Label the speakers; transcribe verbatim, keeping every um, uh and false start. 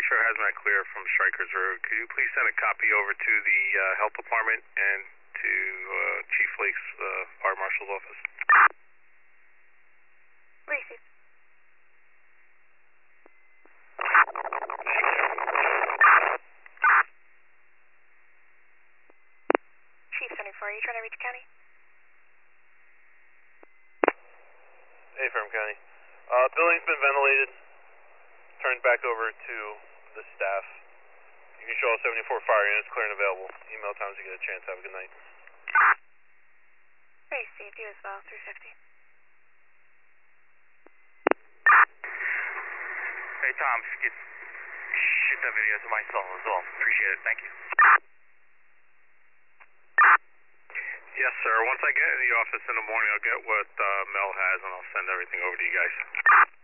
Speaker 1: Shore Hazmat Clear from Strikers Road. Could you please send a copy over to the uh, Health Department and to uh, Chief Lake's uh, Fire Marshal's office?
Speaker 2: Received. Chief seventy-four, are you trying to reach County?
Speaker 3: Hey, Ferm County. Uh, building's been ventilated. Turned back over to the staff. You can show all seventy-four fire units clear and available. Email times to get a chance. Have a good night.
Speaker 2: Received, you as well, three fifty.
Speaker 4: Hey, Tom, get, shoot that video to my cell as well. Appreciate it. Thank you.
Speaker 1: Yes, sir. Once I get in the office in the morning, I'll get what uh, Mel has, and I'll send everything over to you guys.